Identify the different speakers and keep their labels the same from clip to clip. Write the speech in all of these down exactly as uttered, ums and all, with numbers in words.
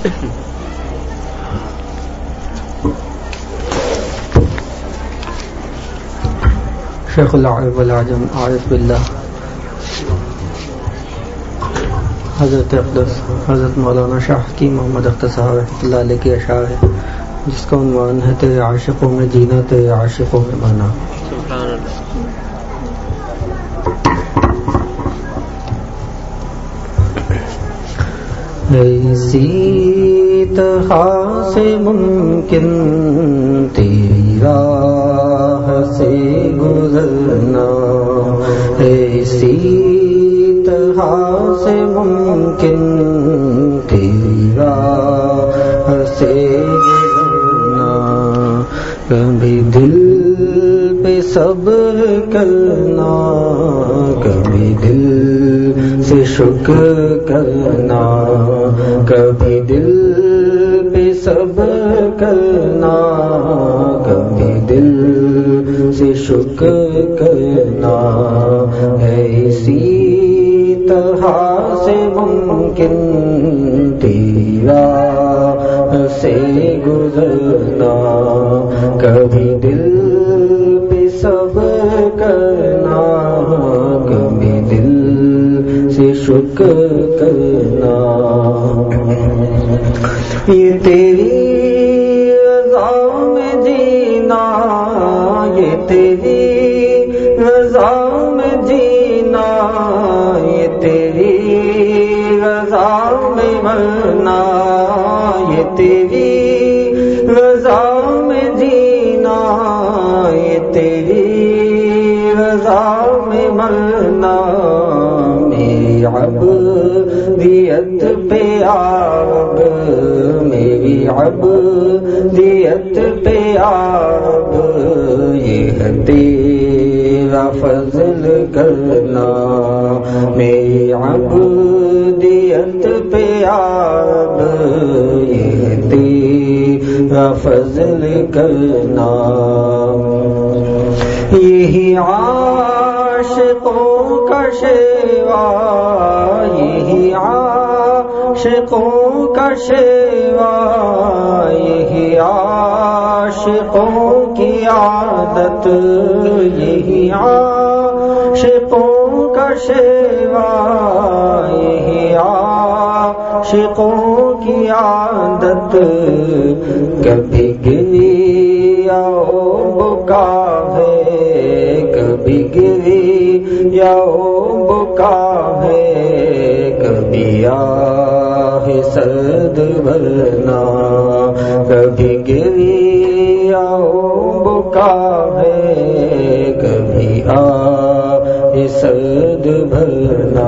Speaker 1: شیخ العرب والعجم عارف باللہ حضرت اقدس حضرت مولانا شاہ کی محمد اختر صاحب رحمۃ اللہ علیہ کے اشعار ہے، جس کا عنوان ہے تیرے عاشقوں میں جینا تیرے عاشقوں میں مرنا۔
Speaker 2: سبحان اللہ۔
Speaker 1: ایسی طرح سے ممکن تیری راہ سے گزرنا، ایسی طرح سے ممکن تیری راہ سے گزرنا، کبھی دل پہ صبر کرنا، کبھی دل سے شکر کرنا، کبھی دل پہ صبر کرنا، کبھی دل سے شکر کرنا، ایسی طرح سے ممکن تیرا سے گزرنا، کبھی دل پہ صبر کرنا، کبھی دل سے شکر کرنا، یہ تیری رضا میں جینا، یہ تیری رضا میں جینا، یہ تیری رضا میں مرنا، یہ تیری رضا میں جینا، یہ تیری رضا میں مرنا، میری عبدیت پہ آب، میری عبدیت پہ آب، یہ ہے تیرا فضل کرنا، میری عبدیت پہ آب، یہ ہے تیرا فضل کرنا، یہی عاشقوں کا شیوا، یہی عاشقوں کا شیوا، یہی عاشقوں کی عادت، یہی عاشقوں کا شیوا، یہی عاشقوں کی عادت، کبھی گری یا بکا ہے، کبھی گری یا بکا ہے، کبھی آہ سرد بھرنا، کبھی گری یا بکا ہے، کبھی آہ سرد بھرنا،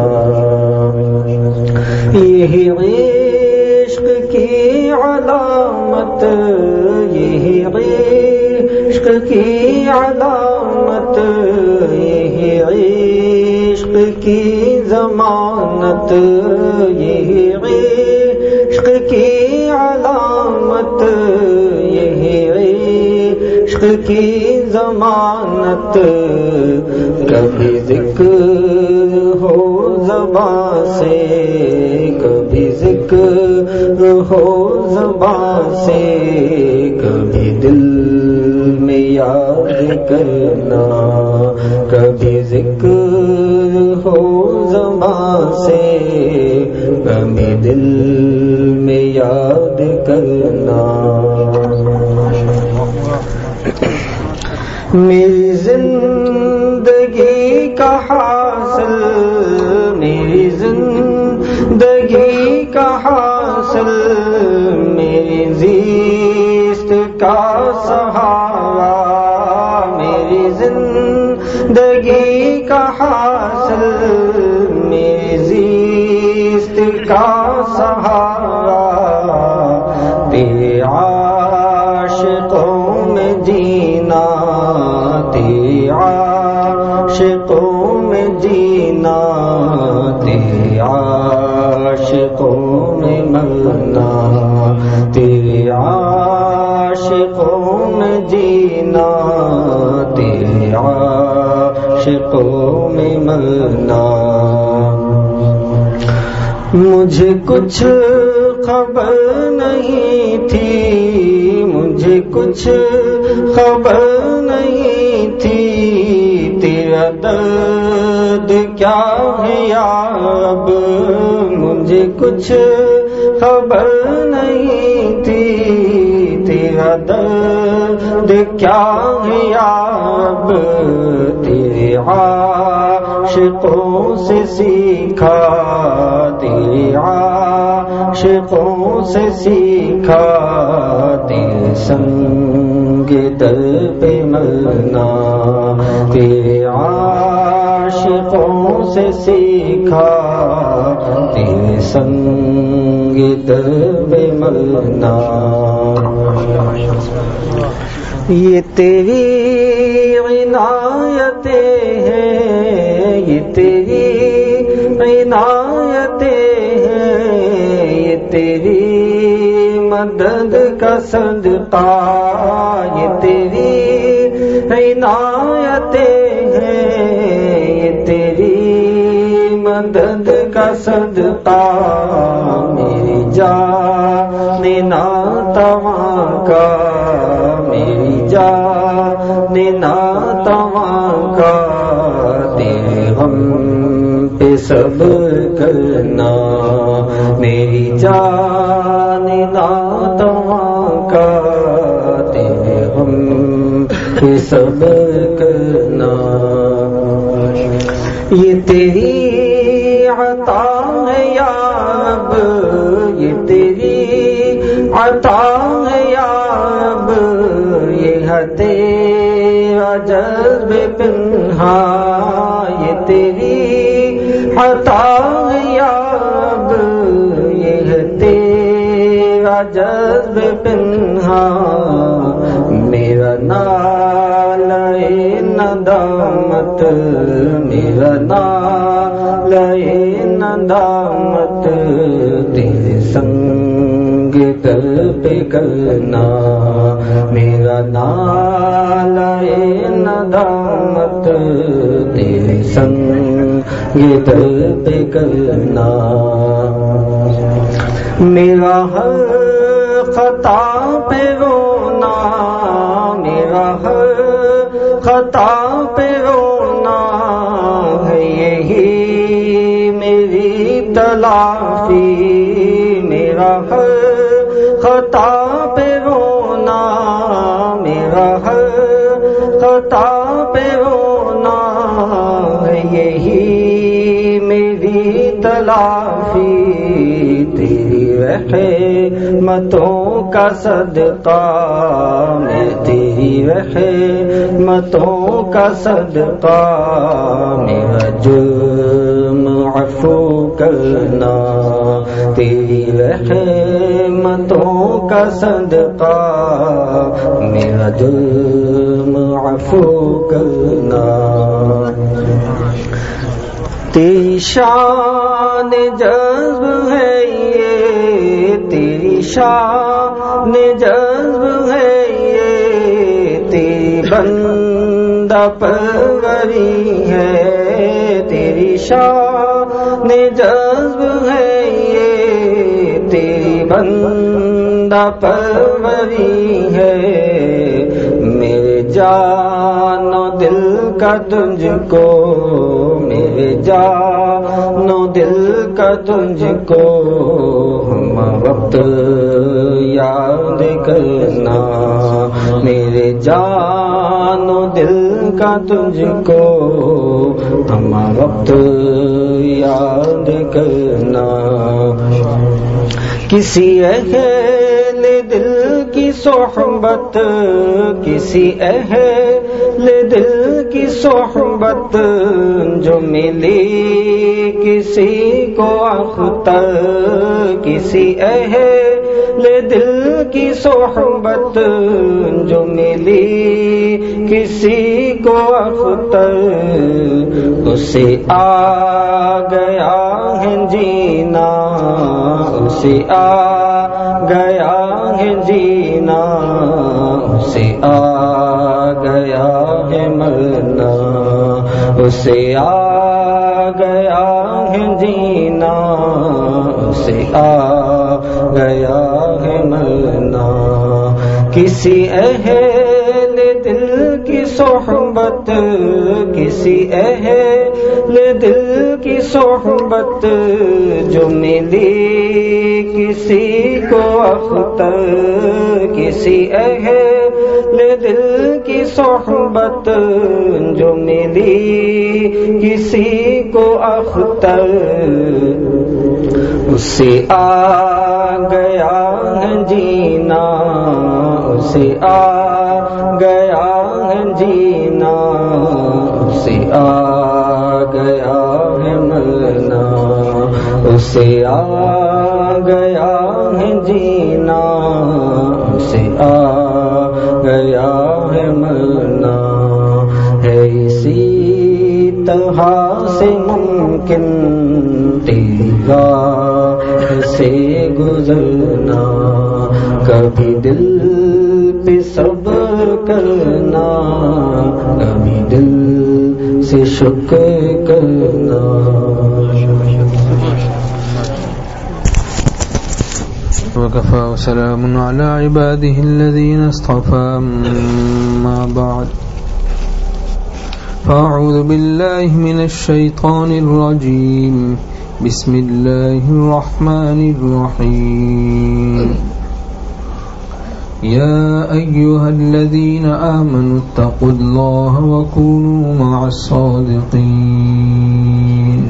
Speaker 1: یہی عشق کی علامت، یہی عشق کی علامت، یہی عشق کی ضمانت، یہی عشق کی علامت، یہی عشق کی ضمانت، کبھی ذکر ہو زبان سے، کبھی ذکر ہو زبان سے، کبھی دل میں یاد کرنا، کبھی ذکر ہو زبان سے، کبھی دل میں یاد کرنا، میری زندگی کا حاصل، میری زندگی کا حاصل، میری زیست کا سہارا، میری زندگی کا حاصل، میری زیست کا سہارا، تیرے عاشقوں میں جینا، تیرے عاشقوں میں جینا، تیرے عاشقوں میں مرنا، تیرے عاشقوں میں جینا، تیرے عاشقوں میں مرنا، مجھے کچھ خبر نہیں تھی، مجھے کچھ خبر نہیں تھی، تیرا درد کیا ہے یا رب، مجھے کچھ خبر نہیں تھی، تیرا درد کیا ہے یا رب، تیرے عاشقوں سے سیکھا، تیرے عاشقوں سے سیکھا، تیرے سنگ در پہ مرنا، تیرے عاشقوں سے سیکھا، تیرے سنگ در پہ مرنا۔ یہ تیری عنایتیں ہیں، یہ تیری عنایتیں ہیں، یہ تیری مدد کا صدقہ، یہ تیری عنایتیں ہیں، یہ تیری مدد کا صدقہ، میری جان ناتواں کا، میری جان ناتواں کا، تیرے غم پہ صبر کرنا، میری جان ناتواں کا، تیرے غم پہ صبر کرنا۔ یہ تیری عطا ہے یا رب، یہ تیری عطا ہے یا رب، یہ ہے تیرا جذب پنہا، یہ تیری عطا ہے یا رب، یہ ہے تیرا جذب پنہا، میرا نالے ندامت، میرا نالے ندامت، تیرے سنگ در پہ کرنا، میرا نالے ندامت، تیرے سنگ در پہ کرنا، میرا ہر خطا پہ رونا، میرا ہر خطا پہ رونا ہے، یہی میری تلافی، میرا ہر خطا پہ رونا، میرا ہر خطا پہ رونا ہے، یہی میری تلافی، تیری رحمتوں کا صدقہ، میں تیری رحمتوں کا صدقہ، میرا جرم عفو کرنا، تیری رحمتوں کا صدقہ، میرا جرم عفو کرنا۔ تیری شان جذب ہے یہ، تیری شان جذب ہے یہ، تیری بندہ پروری ہے، تیری شان جذب ہے یہ، تیری بندہ پروری ہے، میرے جان و دل کا تجھ کو، میرے جان و دل کا تجھ کو، ہم وقت یاد کرنا، میرے جان و دل کا تجھ کو، ہم وقت یاد کرنا۔ کسی اہل دل کی صحبت، کسی اہل دل کی صحبت جو ملی کسی کو اختر، کسی اہل دل کی صحبت جو ملی کسی کو اختر، اسے آ گیا ہے جینا، اسے آ گیا ہے جینا، اسے آ گیا ہے مرنا، اسے آ گیا ہے جینا، اسے آ گیا ہے مرنا، کسی اہل دل کی صحبت، کسی اہل دل کی صحبت جو ملی کسی کو اختر، کسی اہل دل کی صحبت جو ملی کسی کو اختر، اس سے آ گیا ہے جینا، اس سے آ گیا ہے جینا، اس سے آ گیا ہے مرنا، اس سے آ گیا ہے جینا، اس سے آ گیا ہے مرنا، ہے اسی طرح سے ممکن تیری راہ سے گزرنا، کبھی دل پہ صبر کرنا، کبھی دل سے شکر کرنا۔
Speaker 2: وكفى وسلام على عباده الذين اصطفى، أما بعد فأعوذ بالله من الشيطان الرجيم، بسم الله الرحمن الرحيم، يا أيها الذين آمنوا اتقوا الله وكونوا مع الصادقين،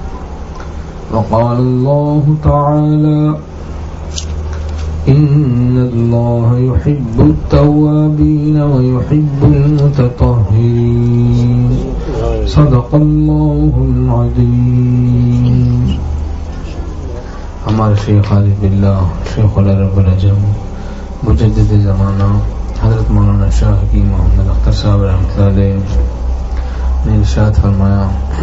Speaker 2: وقال الله تعالى إن الله يحب التوابين ويحب المتطهرين، صدق الله العظيم۔ ہمارے شیخ عارف باللہ شیخ العرب العجم مجدد زمانہ حضرت مولانا شاہ حکیم محمد اختر صاحب رحمۃ اللہ علیہ نے ارشاد فرمایا،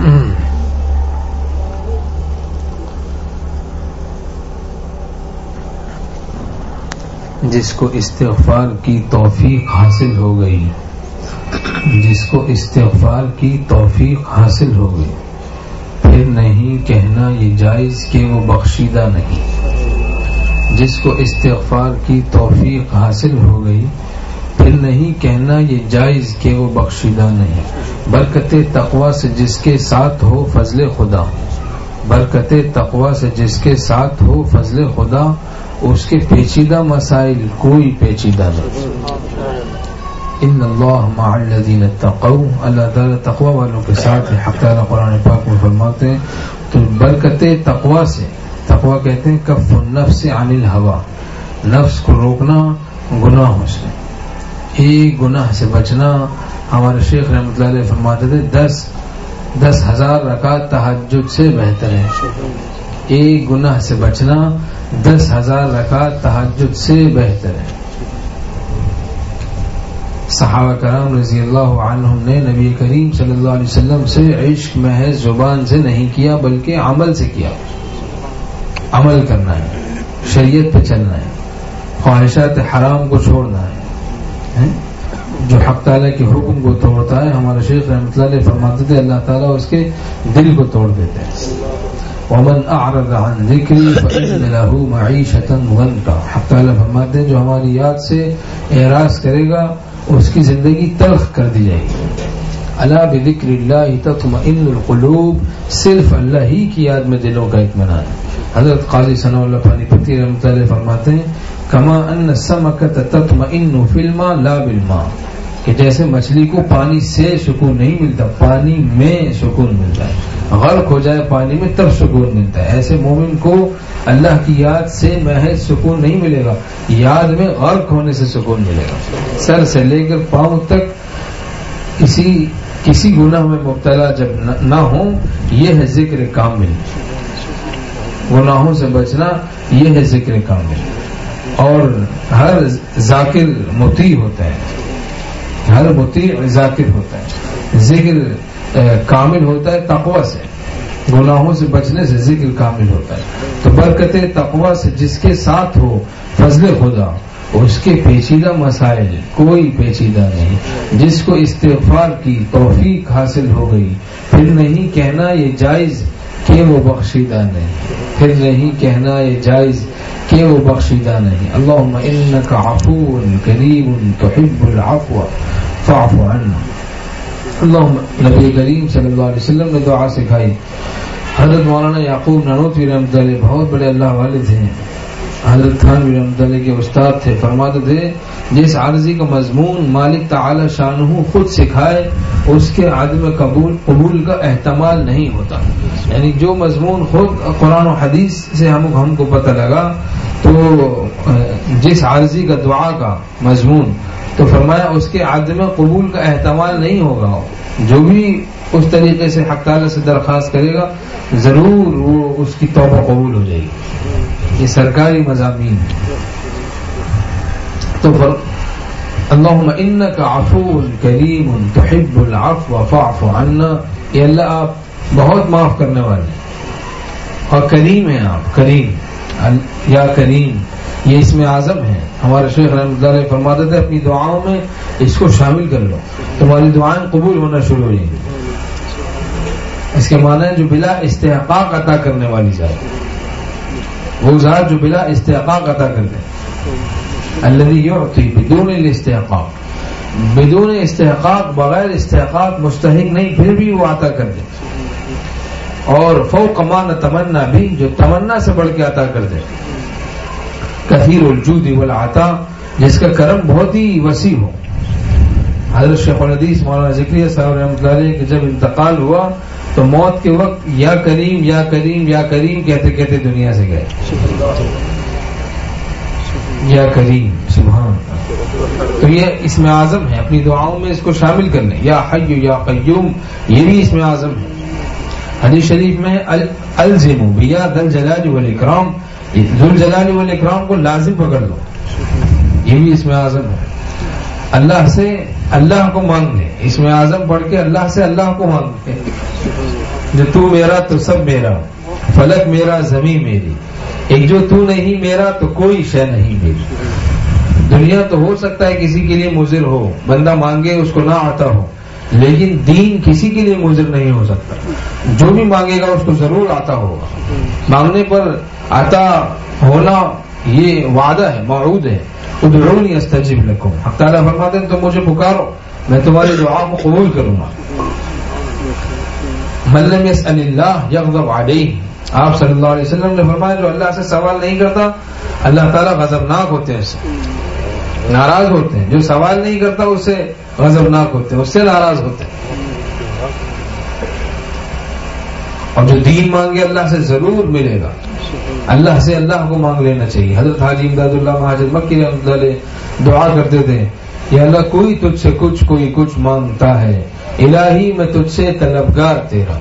Speaker 2: جس کو استغفار کی توفیق حاصل ہو گئی، جس کو استغفار کی توفیق حاصل ہو گئی، پھر نہیں کہنا یہ جائز کہ وہ بخشیدہ نہیں، جس کو استغفار کی توفیق حاصل ہو گئی، پھر نہیں کہنا یہ جائز کہ وہ بخشیدہ نہیں، برکت تقوی سے جس کے ساتھ ہو فضل خدا، برکت تقوی سے جس کے ساتھ ہو فضل خدا، اس کے پیچیدہ مسائل کوئی پیچیدہ نہیں۔ ان اللہ مع الذین اتقوا، اللہ تعالیٰ تقوی والوں کے ساتھ ہے، حق تعالیٰ قرآن پاک میں فرماتے ہیں۔ تو برکت تقوی سے، تقوی کہتے ہیں کف النفس عن الہوا، نفس کو روکنا گناہوں سے، ایک گناہ سے بچنا۔ ہمارے شیخ رحمۃ اللہ علیہ فرماتے تھے دس دس ہزار رکعت تہجد سے بہتر ہے، ایک گناہ سے بچنا دس ہزار رکعت تہجد سے بہتر ہے۔ صحابہ کرام رضی اللہ عنہم نے نبی کریم صلی اللہ علیہ وسلم سے عشق محض زبان سے نہیں کیا بلکہ عمل سے کیا، عمل کرنا ہے، شریعت پہ چلنا ہے، خواہشات حرام کو چھوڑنا ہے، جو حق تعالیٰ کے حکم کو توڑتا ہے ہمارے شیخ رحمۃ اللہ علیہ فرماتے تھے اللہ تعالیٰ اس کے دل کو توڑ دیتے ہیں۔ ومن اعرض عن ذکری فإن له معیشة ضنکا، حق تعالیٰ فرماتے ہیں جو ہماری یاد سے اعراض کرے گا اس کی زندگی تلخ کر دی جائے گی۔ الا بذکر اللہ تطمئن القلوب، صرف اللہ ہی کی یاد میں دلوں کا اطمینان ہے۔ حضرت قاضی ثناء اللہ پانی پتی رحمۃ اللہ فرماتے ہیں کما ان السمکۃ تطمئن فی الماء لا بالماء، کہ جیسے مچھلی کو پانی سے سکون نہیں ملتا، پانی میں سکون ملتا ہے، غرق ہو جائے پانی میں تب سکون ملتا ہے، ایسے مومن کو اللہ کی یاد سے محض سکون نہیں ملے گا، یاد میں غرق ہونے سے سکون ملے گا۔ سر سے لے کر پاؤں تک کسی کسی گناہ میں مبتلا جب نہ ہوں، یہ ہے ذکر کامل، گناہوں سے بچنا یہ ہے ذکر کامل۔ اور ہر ذاکر مطیع ہوتا ہے، ہر مطیع ذاکر ہوتا ہے، ذکر کامل ہوتا ہے تقوی سے، گناہوں سے بچنے سے ذکر کامل ہوتا ہے۔ تو برکت تقوی سے جس کے ساتھ ہو فضل خدا، اس کے پیچیدہ مسائل کوئی پیچیدہ نہیں، جس کو استغفار کی توفیق حاصل ہو گئی، پھر نہیں کہنا یہ جائز کہ وہ بخشیدہ نہیں، پھر نہیں کہنا یہ جائز کہ کہ وہ بخشیدہ نہیں. اللہم انک عفو کریم تحب العفو فاعف عنا. اللہم نبی کریم صلی اللہ علیہ وسلم نے دعا سکھائی. حضرت مولانا یعقوب نانوتوی رحمۃ اللہ بہت بڑے اللہ والے تھے. حضرت تھانوی رحمۃ اللہ کے استاد تھے. فرماتے تھے جس عارضی کا مضمون مالک تعالی شانہ خود سکھائے اس کے عدم قبول قبول کا احتمال نہیں ہوتا. یعنی جو مضمون خود قرآن و حدیث سے ہم ہم کو پتہ لگا تو جس عارضی کا دعا کا مضمون تو فرمایا اس کے عدم قبول کا احتمال نہیں ہوگا. جو بھی اس طریقے سے حق تعالی سے درخواست کرے گا ضرور وہ اس کی توبہ قبول ہو جائے گی. یہ سرکاری مضامین ہے. تو اللہم انک عفو کریم تحب العفو فاعف عنا. یہ اللہ آپ بہت معاف کرنے والے اور کریم ہیں. آپ کریم یا کریم یہ اس میں اعظم ہے. ہمارے شیخ رحمۃ اللہ علیہ فرماتے تھے اپنی دعاؤں میں اس کو شامل کر لو تمہاری دعائیں قبول ہونا شروع ہو جائیں گی. اس کے معنی ہے جو بلا استحقاق عطا کرنے والی ذات, وہ ذات جو بلا استحقاق عطا کر دے. الذی یعطی بدون الاستحقاق, بدون استحقاق بغیر استحقاق مستحق نہیں پھر بھی وہ عطا کر دے. اور فوق ما نتمنا بھی جو تمنا سے بڑھ کے عطا کر دے. کثیر الجود والعطا جس کا کرم بہت ہی وسیع ہو. حضرت شیخ الحدیث مولانا ذکریہ صاحب رحمۃ اللہ علیہ کہ جب انتقال ہوا تو موت کے وقت یا کریم یا کریم یا کریم کہتے کہتے دنیا سے گئے. یا کریم سبحان. تو یہ اس میں اعظم ہے. اپنی دعاؤں میں اس کو شامل کر لیں. یا حی یا قیوم یہ بھی اس میں اعظم ہے. حدیث شریف میں الزموا بیا ذل جلال والاکرام, ذل جلال والاکرام کو لازم پکڑ لو, یہ بھی اس میں اعظم ہے. اللہ سے اللہ کو مانگ لے, اس میں اعظم پڑھ کے اللہ سے اللہ کو مانگ لے. جو تو میرا تو سب میرا, فلک میرا زمین میری, ایک جو تو نہیں میرا تو کوئی شے نہیں میری. دنیا تو ہو سکتا ہے کسی کے لیے مضر ہو, بندہ مانگے اس کو نہ آتا ہو, لیکن دین کسی کے لیے مضر نہیں ہو سکتا. جو بھی مانگے گا اس کو ضرور آتا ہوگا. مانگنے پر آتا ہونا یہ وعدہ ہے, موعود ہے. ادعونی استجب لکم, حق تعالیٰ فرماتے ہیں تم مجھے پکارو میں تمہاری دعا کو قبول کروں گا. من لم يسأل اللہ یغضب علیہ, آپ صلی اللہ علیہ وسلم نے فرمایا جو اللہ سے سوال نہیں کرتا اللہ تعالیٰ غضبناک ہوتے ہیں, اس سے ناراض ہوتے ہیں. جو سوال نہیں کرتا اس سے غضبناک ہوتے ہیں, اس سے ناراض ہوتے ہیں. اور جو دین مانگے اللہ سے ضرور ملے گا. اللہ سے اللہ کو مانگ لینا چاہیے. حضرت حاجی امداد اللہ مہاجر مکی رحمۃ اللہ علیہ دعا کرتے تھے کہ اللہ کوئی تجھ سے کچھ کوئی کچھ مانگتا ہے, الہی میں تجھ سے طلبگار تیرا.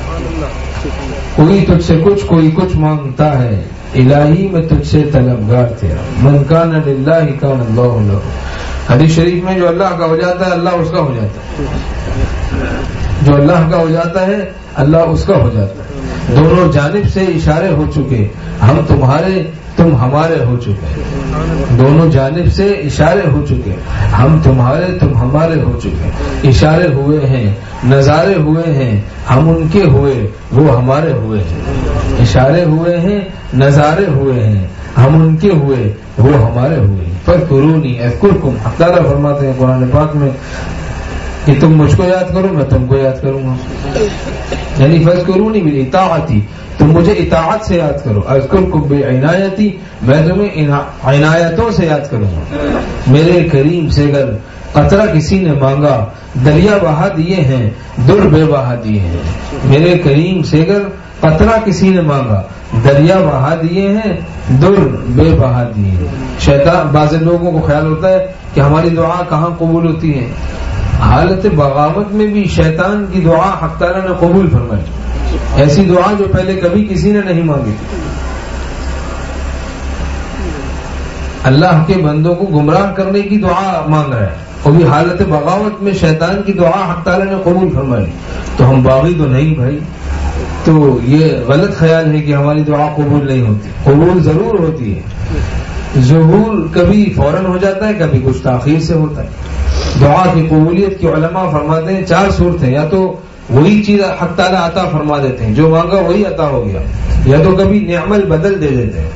Speaker 2: کوئی تجھ سے کچھ کوئی کچھ مانگتا ہے, الہی میں تجھ سے طلبگار تیرا. من کان للہ کان اللہ لہ. حدیث شریف میں جو اللہ کا ہو جاتا ہے اللہ اس کا ہو جاتا ہے. جو اللہ کا ہو جاتا ہے اللہ اس کا ہو جاتا ہے. دونوں جانب سے اشارے ہو چکے, ہم تمہارے تم ہمارے ہو چکے. دونوں جانب سے اشارے ہو چکے, ہم تمہارے تم ہمارے ہو چکے. اشارے ہوئے ہیں, نظارے ہوئے ہیں, ہم ان کے ہوئے وہ ہمارے ہوئے ہیں. اشارے ہوئے ہیں, نظارے ہوئے ہیں, ہم ان کے ہوئے وہ ہمارے ہوئے. فاذکرونی اذکرکم, حق تعالیٰ فرماتے ہیں قرآن پاک میں کہ تم مجھ کو یاد کرو میں تم کو یاد کروں گا. یعنی فاذکرونی بالاطاعتی, تم مجھے اطاعت سے یاد کرو. اذکرکم بعنایتی, میں تمہیں عنایتوں سے یاد کروں گا. میرے کریم سے اگر قطرہ کسی نے مانگا دریا بہا دیے ہیں, در بے بہا دیے ہیں. میرے کریم سے اگر قطرہ کسی نے مانگا دریا بہا دیے ہیں, در بے بہا دیے ہیں. شیطان, بعض لوگوں کو خیال ہوتا ہے کہ ہماری دعا کہاں قبول ہوتی ہے. حالت بغاوت میں بھی شیطان کی دعا حق تعالیٰ نے قبول فرمائی. ایسی دعا جو پہلے کبھی کسی نے نہیں مانگی. اللہ کے بندوں کو گمراہ کرنے کی دعا مانگ رہا ہے, وہ بھی حالت بغاوت میں شیطان کی دعا حق تعالیٰ نے قبول فرمائی. تو ہم باغی تو نہیں بھائی. تو یہ غلط خیال ہے کہ ہماری دعا قبول نہیں ہوتی. قبول ضرور ہوتی ہے. ظہور کبھی فوراً ہو جاتا ہے, کبھی کچھ تاخیر سے ہوتا ہے. دعا کی قبولیت کی علماء فرماتے ہیں چار صورتیں, یا تو وہی چیز حق تعالیٰ عطا فرما دیتے ہیں, جو مانگا وہی عطا ہو گیا, یا تو کبھی نعمل بدل دے دیتے ہیں.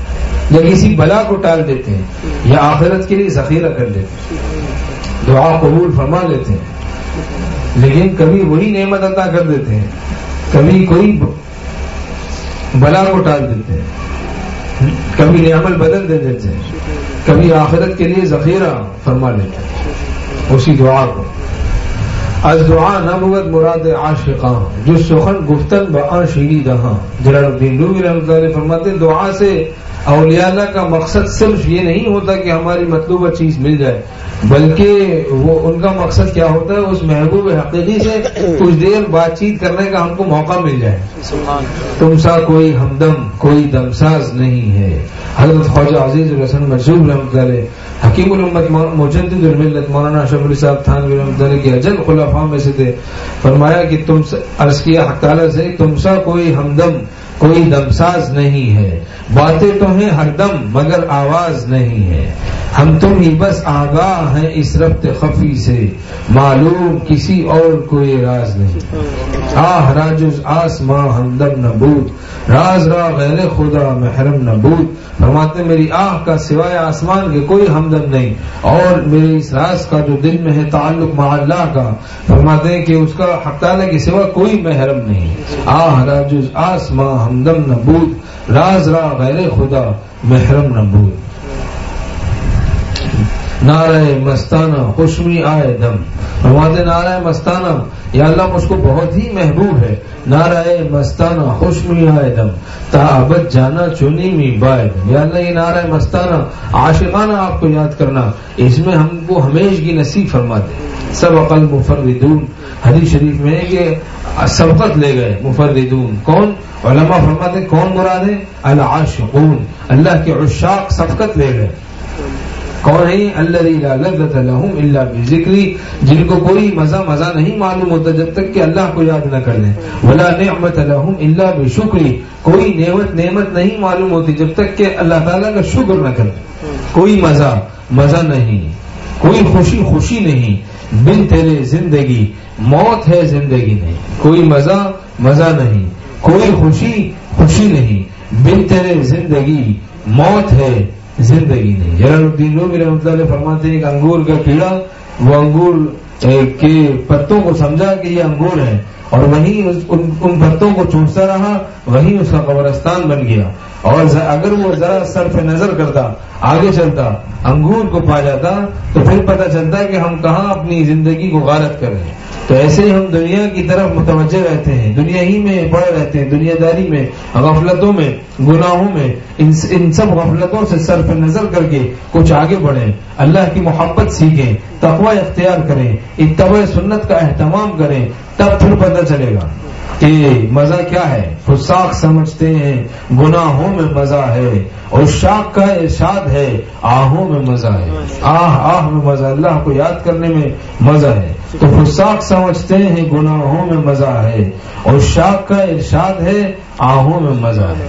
Speaker 2: یا کسی بلا کو ٹال دیتے ہیں یا آخرت کے لیے ذخیرہ کر لیتے ہیں، دعا قبول فرما لیتے ہیں، لیکن کبھی وہی نعمت عطا کر دیتے ہیں، کبھی کوئی بلا کو ٹال دیتے ہیں، کبھی نعمت بدل دے دیتے ہیں، کبھی آخرت کے لیے ذخیرہ فرما لیتے ہیں اسی دعا کو۔ از دعا نبوت مراد عاشقاں جو سخن گفتن با شیری دہاں، جلال الدین رومی رحمۃ اللہ علیہ فرماتے ہیں دعا سے اولیاء اللہ کا مقصد صرف یہ نہیں ہوتا کہ ہماری مطلوبہ چیز مل جائے، بلکہ وہ ان کا مقصد کیا ہوتا ہے اس محبوب حقیقی سے کچھ دیر بات چیت کرنے کا ہم کو موقع مل جائے۔ تم سا کوئی ہمدم کوئی دمساز نہیں ہے۔ حضرت خواجہ عزیز الحسن مرزوق رحمۃ اللہ علیہ حکیم الامت مجدد الملت مولانا اشرف علی صاحب تھانوی رحمۃ اللہ کے اجل خلفاء میں سے تھے، فرمایا کہ تم عرض کیا حق تعالیٰ سے تم سا کوئی ہمدم کوئی دمساز نہیں ہے، باتیں تو ہیں ہر دم مگر آواز نہیں ہے، ہم تم ہی بس آگاہ ہیں اس ربط خفی سے، معلوم کسی اور کوئی راز نہیں، آہ راجز آسماں ہمدم نبود، راز را غیر خدا محرم نبود۔ فرماتے میری آہ کا سوائے آسمان کے کوئی ہمدم نہیں، اور میرے اس راز کا جو دل میں ہے تعلق مع اللہ کا، فرماتے ہیں کہ اس کا حق تعالیٰ کے سوا کوئی محرم نہیں، آہ راجز آسماں ہمدم نبود، راز را غیر خدا محرم نبود۔ نعرہ مستانہ خوشمی آئے دم، فرماتے نعرہ مستانہ یا اللہ مجھ کو بہت ہی محبوب ہے، نعرہ مستانہ خوشمی آئے دم تا ابد جانا چنی می بائد، یا اللہ یہ نعرہ مستانہ عاشقانہ آپ کو یاد کرنا اس میں ہم کو ہمیشگی نصیب فرما دے۔ سبق المفردون حدیث شریف میں ہے کہ سبقت لے گئے مفردون، کون؟ علماء فرماتے ہیں کون مراد ہے؟ العاشقون، اللہ کے عشاق سبقت لے گئے۔ کون ہے؟ الذی لا لذۃ لہم الا بذکری، جن کو کوئی مزہ مزہ نہیں معلوم ہوتا جب تک کہ اللہ کو یاد نہ کر لیں، ولا نعمت لہم الا بشکری، کوئی نعمت نعمت نہیں معلوم ہوتی جب تک کہ اللہ تعالیٰ کا شکر نہ کریں، کوئی مزہ مزہ نہیں، کوئی خوشی خوشی نہیں، بن تیرے زندگی موت ہے زندگی نہیں، کوئی مزہ مزہ نہیں، کوئی خوشی خوشی نہیں، بن تیرے زندگی موت ہے زندگی نہیں۔ جلال الدین رومی رحمۃ اللہ علیہ فرماتے ہیں کہ انگور کا کیڑا وہ انگور کے پتوں کو سمجھا کہ یہ انگور ہے اور وہیں ان پتوں کو چوستا رہا، وہیں اس کا قبرستان بن گیا، اور اگر وہ ذرا صرف نظر کرتا آگے چلتا انگور کو پا جاتا تو پھر پتہ چلتا کہ ہم کہاں اپنی زندگی کو غارت کر رہے ہیں۔ تو ایسے ہم دنیا کی طرف متوجہ رہتے ہیں، دنیا ہی میں پڑے رہتے ہیں، دنیا داری میں، غفلتوں میں، گناہوں میں، ان ان سب غفلتوں سے صرف نظر کر کے کچھ آگے بڑھیں، اللہ کی محبت سیکھیں، تقوی اختیار کریں، اتباع سنت کا اہتمام کریں، تب پھر پتہ چلے گا کہ مزہ کیا ہے۔ فساق سمجھتے ہیں گناہوں میں مزہ ہے، اور شاق کا ارشاد ہے آہوں میں مزہ ہے، آہ آہ میں مزہ، اللہ کو یاد کرنے میں مزہ ہے۔ تو فساق سمجھتے ہیں گناہوں میں مزہ ہے، اور شاق کا ارشاد ہے آہوں میں مزہ ہے۔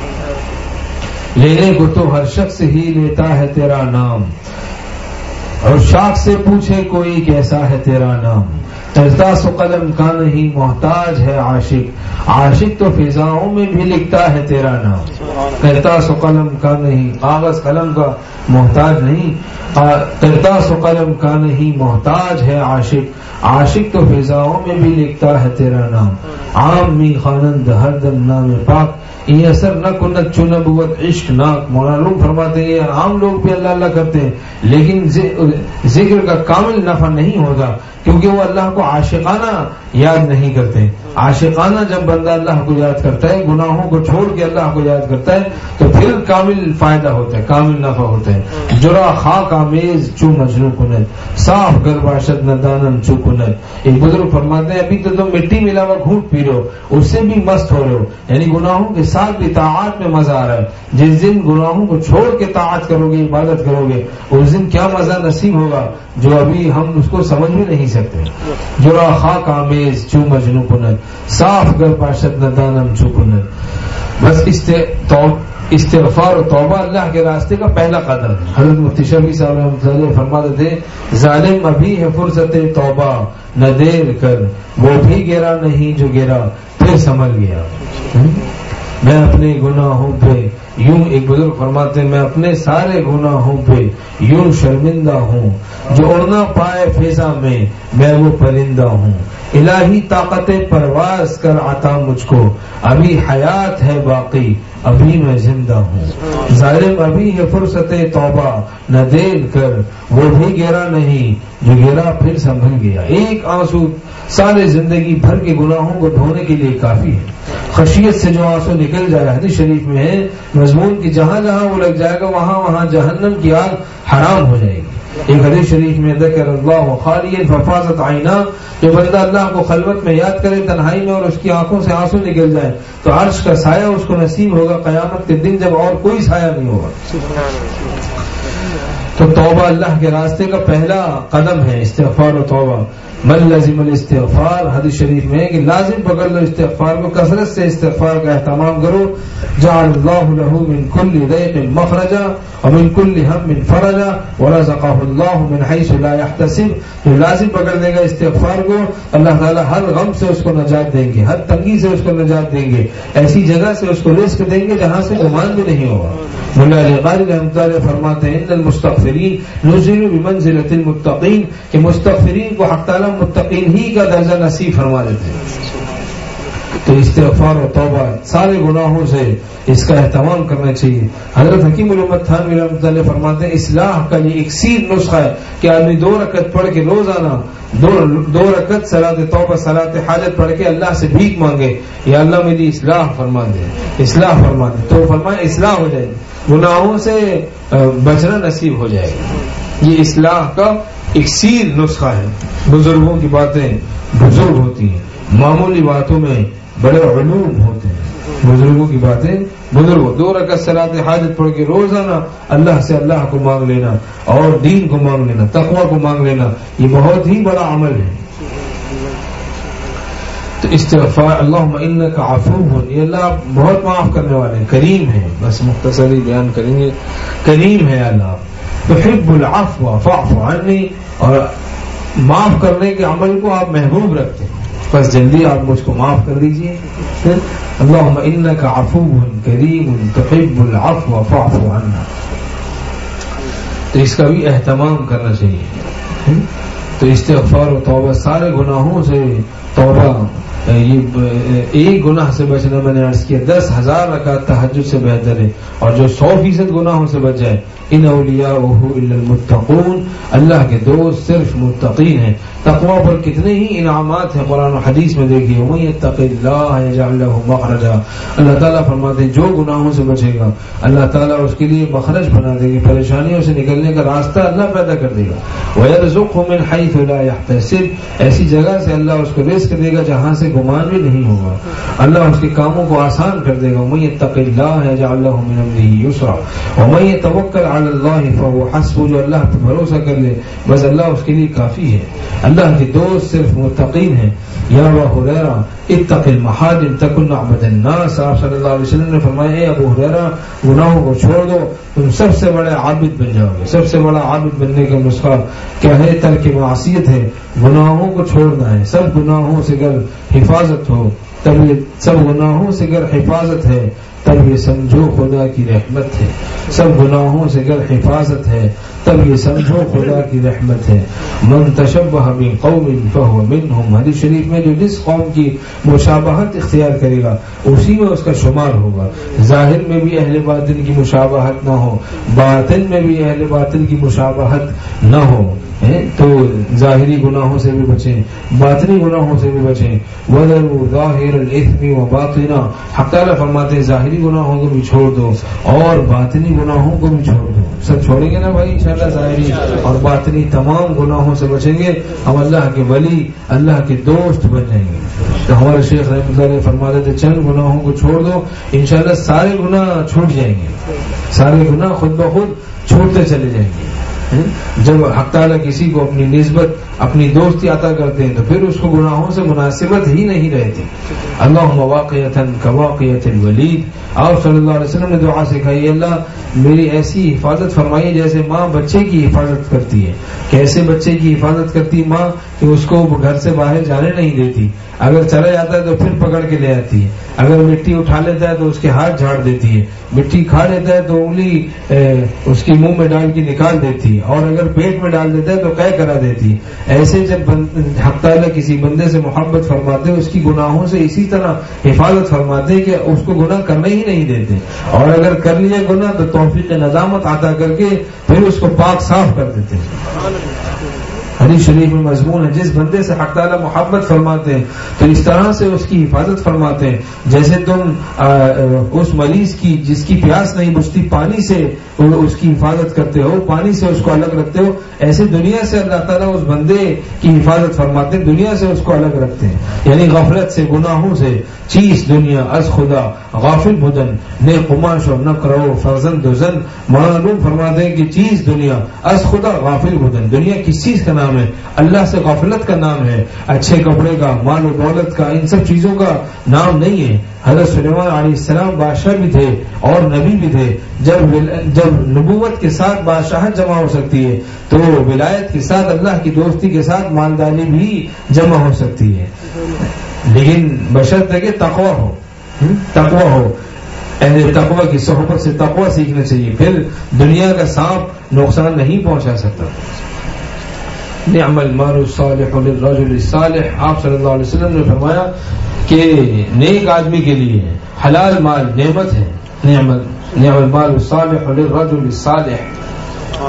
Speaker 2: لینے کو تو ہر شخص ہی لیتا ہے تیرا نام، اور شاق سے پوچھے کوئی کیسا ہے تیرا نام، قرطاس و قلم کا نہیں محتاج ہے عاشق، عاشق تو فضاؤں میں بھی لکھتا ہے تیرا نام، قرطاس و قلم کا نہیں، کاغذ قلم کا محتاج نہیں، قرطاس و قلم کا نہیں محتاج ہے عاشق، عاشق تو فضاؤں میں بھی لکھتا ہے تیرا نام، عام می خوانند ہر دم نام پاک، یہ اثر نہ کنت چو نبوت عشق ناک۔ مولانا روم فرماتے ہیں عام لوگ بھی اللہ اللہ کرتے ہیں لیکن ذکر کا کامل نفع نہیں ہوتا، کیونکہ وہ اللہ کو عاشقانہ یاد نہیں کرتے۔ عاشقانہ جب بندہ اللہ کو یاد کرتا ہے، گناہوں کو چھوڑ کے اللہ کو یاد کرتا ہے، تو پھر کامل فائدہ ہوتا ہے، کامل نفع ہوتا ہے۔ جرا خاک آمیز چو مجنو کنت، صاف گر باشد نہ دانن چو کنت۔ ایک بزرگ فرماتے ہیں ابھی تو تم مٹی میں علاوہ گھونٹ پی رہے ہو، اس سے بھی مست ہو رہے ہو، یعنی گناہوں کے ساتھ بھی طاعات میں مزہ آ رہا ہے۔ جس دن گناہوں کو چھوڑ کے طاعت کرو گے، عبادت کرو گے، اس دن کیا مزہ نصیب ہوگا جو ابھی ہم اس کو سمجھ بھی نہیں سکتے۔ جرا خاک آمیز چو مجنو کنت، صاف گر باشد نہ دانم چو کنت۔ بس استغفار و توبہ اللہ کے راستے کا پہلا قدم ہے۔ حضرت مفتی شفیع صاحب رحمۃ اللہ علیہ فرماتے تھے ظالم ابھی ہے فرصت توبہ، نہ دیر کر وہ بھی گرا نہیں جو گرا پھر سنبھل گیا۔ میں اپنے گناہوں پہ یوں ایک بزرگ فرماتے ہیں میں اپنے سارے گناہوں پہ یوں شرمندہ ہوں جو اڑنا پائے فضا میں میں وہ پرندہ ہوں الہی طاقت پرواز کر عطا مجھ کو ابھی حیات ہے باقی ابھی میں زندہ ہوں ظالم ابھی ہے فرصت توبہ نہ دیر کر وہ بھی گرا نہیں جو گرا پھر سنبھل گیا ایک آنسو سارے زندگی بھر کے گناہوں کو دھونے کے لیے کافی ہے خشیت سے جو آنسو نکل جائے حدیث شریف میں ہے مضمون کی جہاں جہاں وہ لگ جائے گا وہاں وہاں جہنم کی آگ حرام ہو جائے گی ایک حدیث شریف میں ذکر اللہ خالیہ ففاضت عینا جو بندہ اللہ کو خلوت میں یاد کرے تنہائی میں اور اس کی آنکھوں سے آنسو نکل جائے تو عرش کا سایہ اس کو نصیب ہوگا قیامت کے دن جب اور کوئی سایہ نہیں ہوگا تو توبہ اللہ کے راستے کا پہلا قدم ہے استغفار و توبہ من لازم الاستغفار حدیث شریف میں ہے کہ لازم پکڑ لو استغفار کو کثرت سے استغفار کا اہتمام کرو جعل اللہ له من كل ضيق مخرجا ومن كل هم فرجا ورزقه الله من حيث لا يحتسب جو لازم پکڑ لے گا استغفار کو اللہ تعالی ہر غم سے اس کو نجات دیں گے ہر تنگی سے اس کو نجات دیں گے ایسی جگہ سے اس کو رزق دیں گے جہاں سے گمان بھی نہیں ہوگا مولا علی قاری رحمۃ اللہ فرماتے ہیں ان المستغفرین نزلوا بمنزلۃ المتقین کہ مستغفرین کو حق تعالی متقین ہی کا درجہ نصیب فرما دیتے ہیں تو استغفار و توبہ سارے گناہوں سے اس کا اہتمام کرنا چاہیے حضرت حکیم الامت تھانوی رحمۃ اللہ فرماتے ہیں اصلاح کا یہ اکسیر نسخہ ہے کہ آدمی دو رکعت پڑھ کے روزانہ دو دو رکعت صلاۃ توبہ صلاۃ حاجت پڑھ کے اللہ سے بھیک مانگے یا اللہ میری اصلاح فرما دے اصلاح فرما دے تو فرمائے اصلاح ہو جائے گی گناہوں سے بچنا نصیب ہو جائے گا یہ اصلاح کا اکسیر نسخہ ہے بزرگوں کی باتیں بزرگ ہوتی ہیں معمولی باتوں میں بڑے علوم ہوتے ہیں بزرگوں کی باتیں بزرگ دو رکعت صلاۃ حاجت پڑھ کے روزانہ اللہ سے اللہ کو مانگ لینا اور دین کو مانگ لینا تقوی کو مانگ لینا یہ بہت ہی بڑا عمل ہے تو استغفار اللہم انک عفو یہ اللہ بہت معاف کرنے والے ہیں کریم ہے بس مختصری بیان کریں گے کریم ہے اللہ تحب العفو فاعف عنی اور معاف کرنے کے عمل کو آپ محبوب رکھتے ہیں بس جلدی آپ مجھ کو معاف کر دیجئے اللہم انک عفو کریم تحب العفو فاعف عنا تو اس کا بھی اہتمام کرنا چاہیے تو استغفار و توبہ سارے گناہوں سے توبہ یہ ایک گناہ سے بچنا میں نے عرض کیا دس ہزار رکعت تہجد سے بہتر ہے اور جو سو فیصد گناہوں سے بچ جائے ان اولیاءہ الا المتقون اللہ کے دوست صرف متقین ہیں تقوی پر کتنے ہی انعامات ہیں قرآن و حدیث میں دیکھیے وَمَن يَتَّقِ اللَّهَ يَجْعَل لَّهُ مَخْرَجًا اللہ تعالیٰ فرماتے ہیں جو گناہوں سے بچے گا اللہ تعالیٰ اس کے لیے مخرج بنا دے گا پریشانیوں سے نکلنے کا راستہ اللہ پیدا کر دے گا وَيَرْزُقْهُ مِنْ حَيْثُ لَا يَحْتَسِبُ ایسی جگہ سے اللہ اس کو رزق دے گا جہاں سے گمان بھی نہیں ہوگا اللہ اس کے کاموں کو آسان کر دے گا وَمَن يَتَّقِ اللَّهَ يَجْعَل لَّهُ مِنْ أَمْرِهِ يُسْرًا وَمَن يَتَوَكَّلْ عَلَى اللَّهِ فَهُوَ حَسْبُهُ جو اللہ پر بھروسہ کر لے بس اللہ اس کے لیے کافی ہے اللہ کے دوست صرف متقین ہیں یا ابا ہریرہ اتق المحارم تکن اعبد الناس آپ صلی اللہ علیہ وسلم نے فرمایا اے ابو ہریرہ گناہوں کو چھوڑ دو تم سب سے بڑے عابد بن جاؤ گے سب سے بڑا عابد بننے کا نسخہ کیا ہے ترک معصیت ہے گناہوں کو چھوڑنا ہے سب گناہوں سے اگر حفاظت ہو تب یہ سب گناہوں سے اگر حفاظت ہے تب یہ سمجھو خدا کی رحمت ہے سب گناہوں سے اگر حفاظت ہے تب یہ سمجھو خدا کی رحمت ہے من تشبہ بقوم فهو منهم حدیث شریف میں جو جس قوم کی مشابہت اختیار کرے گا اسی میں اس کا شمار ہوگا ظاہر میں بھی اہل باطن کی مشابہت نہ ہو باطن میں بھی اہل باطن کی مشابہت نہ ہو تو ظاہری گناہوں سے بھی بچیں باطنی گناہوں سے بھی بچیں وَذَرُوا ظَاهِرَ الْإِثْمِ وَبَاطِنًا حق تعالیٰ فرماتے ہیں ظاہری گناہوں کو بھی چھوڑ دو اور باطنی گناہوں کو بھی چھوڑ دو سب چھوڑیں گے نا بھائی انشاءاللہ ظاہری اور باطنی تمام گناہوں سے بچیں گے ہم اللہ کے ولی اللہ کے دوست بن جائیں گے تو ہمارے شیخ رحمۃ اللہ علیہ فرماتے تھے چند گناہوں کو چھوڑ دو انشاءاللہ سارے گناہ چھوٹ جائیں گے سارے گناہ خود بخود چھوٹتے چلے جائیں گے جب حق تعالیٰ کسی کو اپنی نسبت اپنی دوستی عطا کرتے ہیں تو پھر اس کو گناہوں سے مناسبت ہی نہیں رہتی. اللہم واقعتاً کواقعۃ الولید. آپ صلی اللہ علیہ وسلم نے دعا سکھائی، اللہ میری ایسی حفاظت فرمائیے جیسے ماں بچے کی حفاظت کرتی ہے. کیسے بچے کی حفاظت کرتی ماں کہ اس کو گھر سے باہر جانے نہیں دیتی، اگر چلا جاتا ہے تو پھر پکڑ کے لے آتی ہے، اگر مٹی اٹھا لیتا ہے تو اس کے ہاتھ جھاڑ دیتی ہے، مٹی کھا لیتا ہے تو انگلی اس کی منہ میں ڈال کے نکال دیتی ہے، اور اگر پیٹ میں ڈال دیتا ہے تو قے کرا دیتی ہے. ایسے جب حق تعالیٰ کسی بندے سے محبت فرماتے اس کی گناہوں سے اسی طرح حفاظت فرماتے کہ اس کو گناہ کرنے ہی نہیں دیتے، اور اگر کر لیا گناہ تو توفیق نظامت عطا کر کے پھر اس کو پاک صاف کر دیتے ہیں. حدیث شریف میں مضمون ہے جس بندے سے حق تعالیٰ محبت فرماتے ہیں تو اس طرح سے اس کی حفاظت فرماتے ہیں جیسے تم اس مریض کی جس کی پیاس نہیں بجھتی پانی سے اس کی حفاظت کرتے ہو، پانی سے اس کو الگ رکھتے ہو، ایسے دنیا سے اللہ تعالیٰ اس بندے کی حفاظت فرماتے ہیں، دنیا سے اس کو الگ رکھتے ہیں. یعنی غفلت سے، گناہوں سے. چیز دنیا از خدا غافل بدن نے قماش و نہ کرو فرزند و زن. معلوم فرماتے ہیں کہ چیز دنیا از خدا غافل بدن، دنیا کس چیز کا نام ہے؟ اللہ سے غفلت کا نام ہے. اچھے کپڑے کا، مال و دولت کا، ان سب چیزوں کا نام نہیں ہے. حضرت سلیمان علیہ السلام بادشاہ بھی تھے اور نبی بھی تھے. جب جب نبوت کے ساتھ بادشاہت جمع ہو سکتی ہے تو ولایت کے ساتھ اللہ کی دوستی کے ساتھ مالداری بھی جمع ہو سکتی ہے، لیکن بشرط ہے کہ تقوی ہو. تقوی ہو، اہل تقوی کی صحبت سے تقوی سیکھنا چاہیے، پھر دنیا کا سانپ نقصان نہیں پہنچا سکتا. نعم المال الصالح للرجل الصالح. آپ صلی اللہ علیہ وسلم نے فرمایا کہ نیک آدمی کے لیے حلال مال نعمت ہے. نعم نعم المال الصالح للرجل الصالح،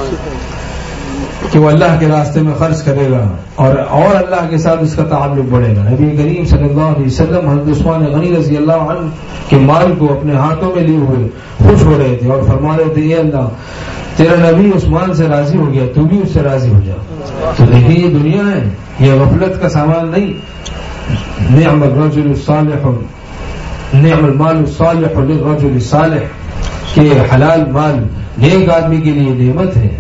Speaker 2: کہ وہ اللہ کے راستے میں خرچ کرے گا اور اور اللہ کے ساتھ اس کا تعلق بڑھے گا. نبی کریم صلی اللہ علیہ وسلم حضرت عثمان غنی رضی اللہ عنہ کے مال کو اپنے ہاتھوں میں لیے ہوئے خوش ہو رہے تھے اور فرما رہے تھے، اے اللہ تیرا نبی عثمان سے راضی ہو گیا، تو بھی اس سے راضی ہو جا. تو دیکھیے یہ دنیا ہے، یہ غفلت کا سامان نہیں. نعم الرجل الصالح، نعم المال الصالح للرجل الصالح، کہ حلال مال نیک آدمی کے لیے نعمت ہے.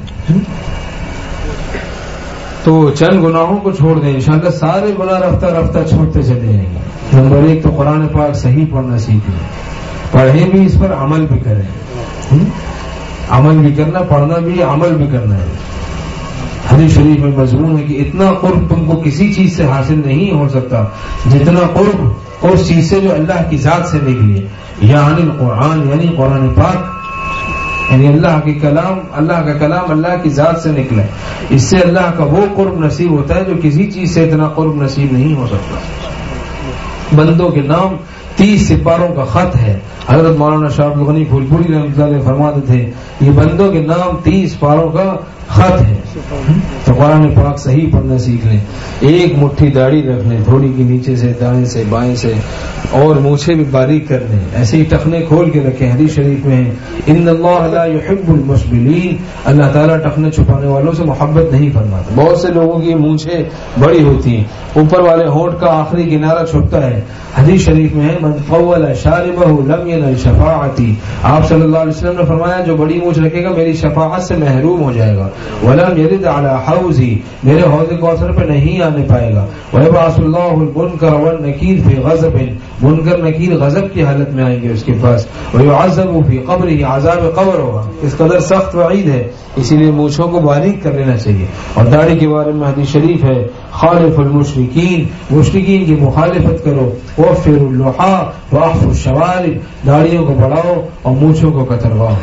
Speaker 2: تو چند گناہوں کو چھوڑ دیں، انشاءاللہ سارے گناہ رفتہ رفتہ چھوڑتے چلے جائیں گے. نمبر ایک تو قرآن پاک صحیح پڑھنا سیکھیں، پڑھیں بھی اس پر عمل بھی کریں. عمل بھی کرنا، پڑھنا بھی، عمل بھی کرنا ہے. حدیث شریف میں مضمون ہے کہ اتنا قرب تم کو کسی چیز سے حاصل نہیں ہو سکتا جتنا قرب اس چیز سے جو اللہ کی ذات سے نکلی ہے. یعنی القرآن، یعنی قرآن پاک، یعنی اللہ کی کلام، اللہ کا کلام اللہ کی ذات سے نکلا ہے. اس سے اللہ کا وہ قرب نصیب ہوتا ہے جو کسی چیز سے اتنا قرب نصیب نہیں ہو سکتا. بندوں کے نام تیس سپاروں کا خط ہے. حضرت مولانا شاہ عبد الغنی پھولپوری رحمۃ اللہ علیہ فرماتے تھے یہ بندوں کے نام تیس پاروں کا خط ہے. تو قرآن پاک صحیح پڑھنا سیکھ لیں. ایک مٹھی داڑھی رکھ لیں، تھوڑی کی نیچے سے، دائیں سے، بائیں سے، اور مونچھیں بھی باریک کر لیں. ایسے ہی ٹخنے کھول کے رکھیں. حدیث شریف میں ہے ان اللہ لا يحب المسبلین، اللہ تعالیٰ ٹخنے چھپانے والوں سے محبت نہیں فرماتا. بہت سے لوگوں کی مونچھیں بڑی ہوتی ہیں، اوپر والے ہونٹ کا آخری کنارہ چھپتا ہے. حدیث شریف میں ہے من طول شاربہ لم ینل شفاعتی. آپ صلی اللہ علیہ وسلم نے فرمایا جو بڑی مونچھ رکھے گا میری شفاعت سے محروم ہو جائے گا. ولم یرد علی حوضی، میرے حوض کوثر پہ نہیں آنے پائے گا. ویبعث اللہ المنکر والنکیر فی غضب، منکر نکیر غضب کی حالت میں آئیں گے اس کے پاس. ویعذب فی قبرہ، عذاب قبر ہوگا. اس قدر سخت وعید ہے، اسی لیے مونچھوں کو باریک کر لینا چاہیے. اور داڑھی کے بارے میں حدیث شریف ہے خالف المشرکین، مشرکین کی مخالفت کرو. وفر اللحا واحفظ الشوارب، داڑھیوں کو بڑھاؤ اور مونچھوں کو کترواؤ.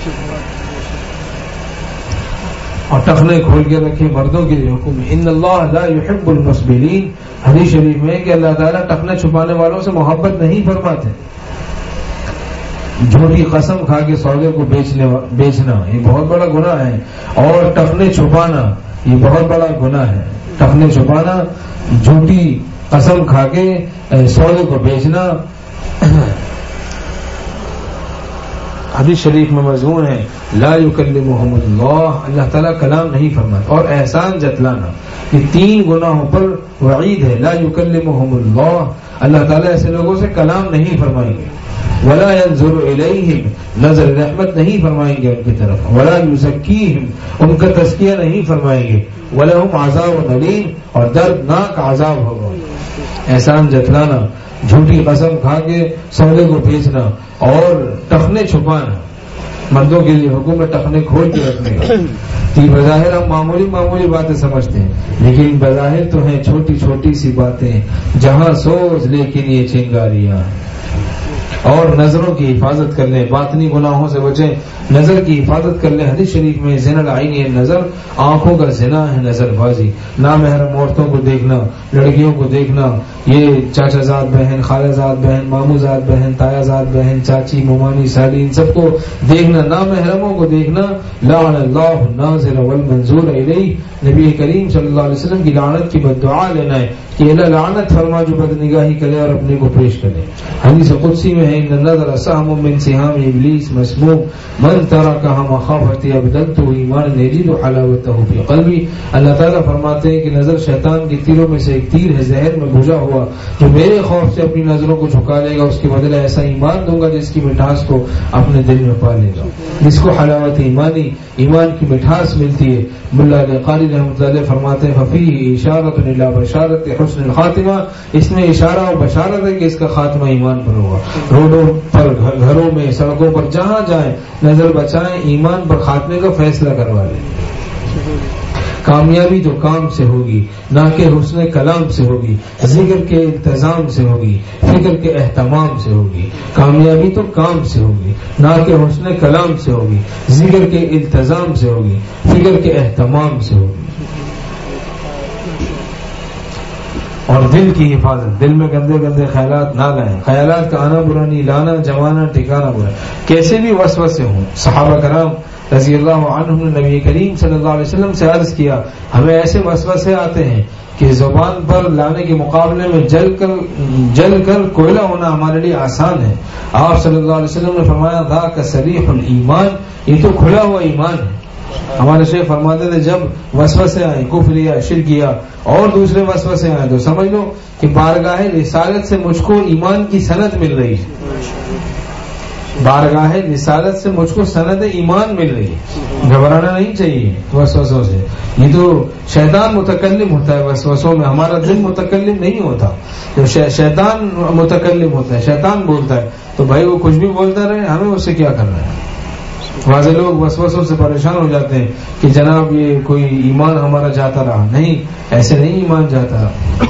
Speaker 2: اور ٹخنے کھول کے رکھے مردوں کے لیے حکم ہے. ان اللہ لا يحب المسبلین، حدیث شریف میں کہ اللہ تعالیٰ ٹخنے چھپانے والوں سے محبت نہیں فرماتے. جھوٹی قسم کھا کے سودے کو بیچنے بیچنا یہ بہت بڑا گناہ ہے، اور ٹخنے چھپانا یہ بہت بڑا گناہ ہے. ٹخنے چھپانا، جھوٹی قسم کھا کے سودے کو بیچنا. حدیث شریف میں مضمون ہے لا یکلمہم اللہ، اللہ تعالیٰ کلام نہیں فرماتا. اور احسان جتلانا، یہ تین گناہوں پر وعید ہے. لا یکلمہم اللہ، اللہ تعالیٰ ایسے لوگوں سے کلام نہیں فرمائیں گے. ولا ينظر الیہم نظر رحمت نہیں فرمائیں گے ان کی طرف، ولا یزکیہم ان کا تزکیہ نہیں فرمائیں گے، ولہم عذاب علیم اور دردناک عذاب ہوگا۔ احسان جتلانا، جھوٹی قسم کھا کے سودے کو بیچنا اور ٹخنے چھپانا، مردوں کے لیے حکم ہے ٹخنے کھول کے رکھنے کا۔ یہ بظاہر ہم معمولی معمولی باتیں سمجھتے ہیں، لیکن بظاہر تو ہیں چھوٹی چھوٹی سی باتیں، جہاں سوز لیکن یہ چنگاریاں۔ اور نظروں کی حفاظت کر لیں، باطنی گناہوں سے بچیں، نظر کی حفاظت کر لیں۔ حدیث شریف میں زنا العین نظر، آنکھوں کا زنا ہے نظر بازی، نامحرم عورتوں کو دیکھنا، لڑکیوں کو دیکھنا، یہ چاچا زاد بہن، خالہ زاد بہن، مامو زاد بہن، تایا زاد بہن، چاچی، ممانی، سالی، ان سب کو دیکھنا، نامحرموں کو دیکھنا۔ لعن اللہ الناظر والمنظور الیہ، نبی کریم صلی اللہ علیہ وسلم کی لعنت کی بد دعا لینا ہے کہ اللہ لعنت فرما جو بد نگاہی کرے اور اپنے کو پیش کرے۔ حدیث قدسی میں ہے ان النظر سهم من سهام ابلیس مسموم من ترکها مخافتی ابدلته ایمانا یجد حلاوته فی قلبی۔ اللہ تعالیٰ فرماتے ہیں کہ نظر شیطان کی تیروں میں سے ایک تیر ہے، زہر میں بھجا ہوا، جو میرے خوف سے اپنی نظروں کو جھکا لے گا اس کے بدلے ایسا ایمان دوں گا جس کی مٹھاس کو اپنے دل میں پا لے گا، جس کو حلاوت ایمانی، ایمان کی مٹھاس ملتی ہے۔ ملا علی قاری رحمۃ اللہ علیہ فرماتے ہیں ففیہ اشارۃ الی بشارۃ حسن الخاتمہ، اس میں اشارہ و بشارت ہے کہ اس کا خاتمہ ایمان پر ہوگا۔ روڈوں پر، گھروں میں، سڑکوں پر، جہاں جائیں نظر بچائیں، ایمان پر خاتمے کا فیصلہ کروا لیں۔ کامیابی تو کام سے ہوگی، نہ کہ حسن کلام سے ہوگی، ذکر کے التزام سے ہوگی، فکر کے اہتمام سے ہوگی۔ کامیابی تو کام سے ہوگی، نہ کہ حسن کلام سے ہوگی، ذکر کے التزام سے ہوگی، فکر کے اہتمام سے ہوگی۔ اور دل کی حفاظت، دل میں گندے گندے خیالات نہ لائیں، خیالات کا آنا برا نہیں، لانا جمانا ٹھکانا برا، کیسے بھی وسوسے ہوں۔ صحابہ کرام رضی اللہ عنہم نے نبی کریم صلی اللہ علیہ وسلم سے عرض کیا ہمیں ایسے وسوسے آتے ہیں کہ زبان پر لانے کے مقابلے میں جل کر جل کر کوئلہ ہونا ہمارے لیے آسان ہے۔ آپ صلی اللہ علیہ وسلم نے فرمایا ذاک صریح الایمان، یہ تو کھلا ہوا ایمان ہے۔ ہمارے شیخ فرماتے تھے جب وسوسے آئیں، کفر یا شرک یا اور دوسرے وسوسے آئیں تو سمجھ لو کہ بارگاہ رسالت سے مجھ کو ایمان کی سند مل رہی ہے، بارگاہ رسالت سے مجھ کو سند ایمان مل رہی ہے۔ گھبرانا نہیں چاہیے وسوسوں سے، یہ تو شیطان متکلم ہوتا ہے وسوسوں میں، ہمارا دل متکلم نہیں ہوتا۔ جب شیطان متکلم ہوتا ہے، شیطان بولتا ہے تو بھائی وہ کچھ بھی بولتا رہے، ہمیں اس سے کیا کرنا ہے۔ بعض لوگ وسوسوں سے پریشان ہو جاتے ہیں کہ جناب یہ کوئی ایمان ہمارا جاتا رہا، نہیں، ایسے نہیں ایمان جاتا رہا۔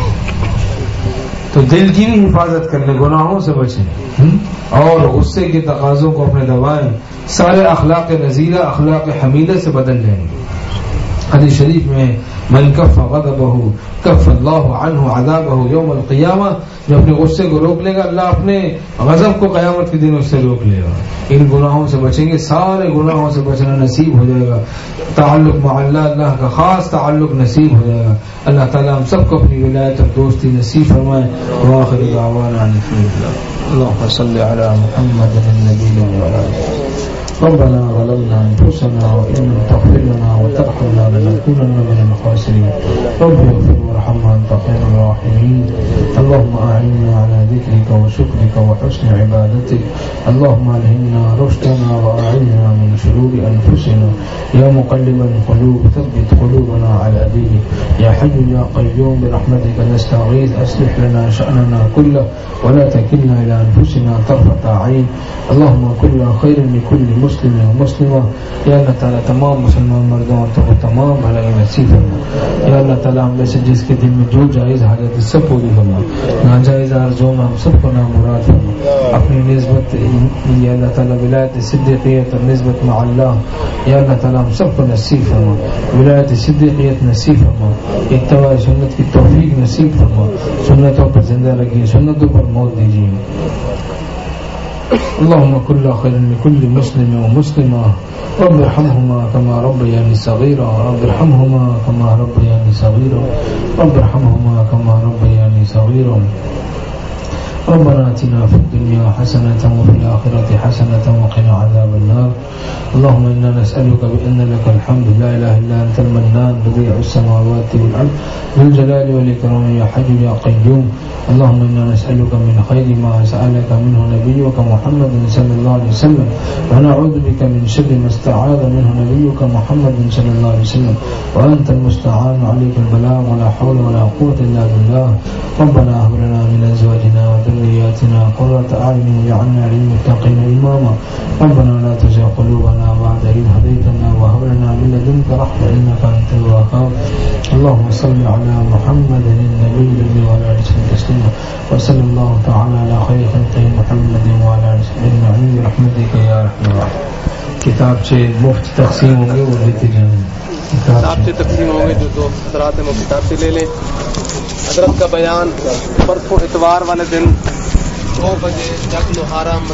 Speaker 2: تو دل کی بھی حفاظت کرنے، گناہوں سے بچیں اور غصے کے تقاضوں کو اپنے دبائیں، سارے اخلاق نذیرہ اخلاق حمیدہ سے بدل جائیں گے۔ حدیث شریف میں من کف غضبہ کف اللہ عنہ عذابہ یوم القیامہ، جو اپنے غصے کو روک لے گا اللہ اپنے غضب کو قیامت کے دن اس سے روک لے گا۔ ان گناہوں سے بچیں گے، سارے گناہوں سے بچنا نصیب ہو جائے گا، تعلق مع اللہ، اللہ کا خاص تعلق نصیب ہو جائے گا۔ اللہ تعالیٰ ہم سب کو اپنی ولایت اور دوستی نصیب فرمائے۔ وآخر دعوانا ان الحمد للہ۔ اللهم صل على محمد النبي وعلى ربنا ظلمنا انفسنا وان لم تغفر لنا وترحمنا لنكونن من الخاسرين رب اغفر وارحم وانت خير الراحمين اللهم اعنا على ذكرك وشكرك وحسن عبادتك اللهم الهمنا رشدنا واعنا من شرور انفسنا يا مقلب القلوب ثبت قلوبنا على دينك يا حي يا قيوم برحمتك نستغيث اصلح لنا شأننا كله ولا تكلنا الى انفسنا طرفة عين اللهم كل خير لكل مسلم و مسلمہ یا اللہ تعالیٰ تمام مسلمان مردوں عورتوں کو تمام بھلائی نصیب فرما۔ یا اللہ تعالیٰ ہم سے جس کے دل میں جو جائز حاجت سب پوری فرما، ناجائز آرزوں میں ہم سب کو نامراد فرما۔ اپنی نسبت یا اللہ تعالیٰ ولایت صدیقیت اور نسبت مع اللہ یا اللہ تعالیٰ ہم سب کو نصیب فرما، ولایت صدیقیت نصیب فرما، اتباع سنت کی توفیق نصیب فرما، سنتوں پر زندہ رکھیے، سنتوں پر موت دیجیے۔ اللهم كل خير لكل مسلم ومسلمة رب ارحمهما كما ربياني صغيرا رب ارحمهما كما ربياني صغيرا رب ارحمهما كما ربياني صغيرا ربنا آتنا في الدنيا حسنة وفي الآخرة حسنة وقنا عذاب النار. اللهم إنا نسألك بأن لك الحمد لا إله إلا أنت المنان بديع السماوات والأرض ذو الجلال والإكرام يا حي يا قيوم. اللهم إنا نسألك من خير ما سألك منه نبيك محمد صلى الله عليه وسلم ونعوذ بك من شر ما استعاذ منه نبيك محمد صلى الله عليه وسلم وأنت المستعان عليك البلاغ ولا حول ولا قوة إلا بالله. ربنا هب لنا من أزواجنا وذرياتنا قرة أعين واجعلنا للمتقين إماما. ربنا لا تزغ قلوبنا بعد إذ هديتنا وهب لنا من لدنك رحمة إنك أنت الوهاب. اللهم صل على محمد النبي الذي وعلى آله وصحبه تسليما وصلى الله تعالى على خير خلقه محمد وعلى آله وصحبه أجمعين برحمتك يا أرحم الراحمين. کتاب سے مفت تقسیم ہوں گے وہ دیتے جائیں.
Speaker 3: کتاب سے تقسیم ہوں گے جو دو حضرات ہیں وہ کتاب سے لے لیں. حضرت کا بیان پرسوں اتوار والے دن دو بجے جگ لوہارا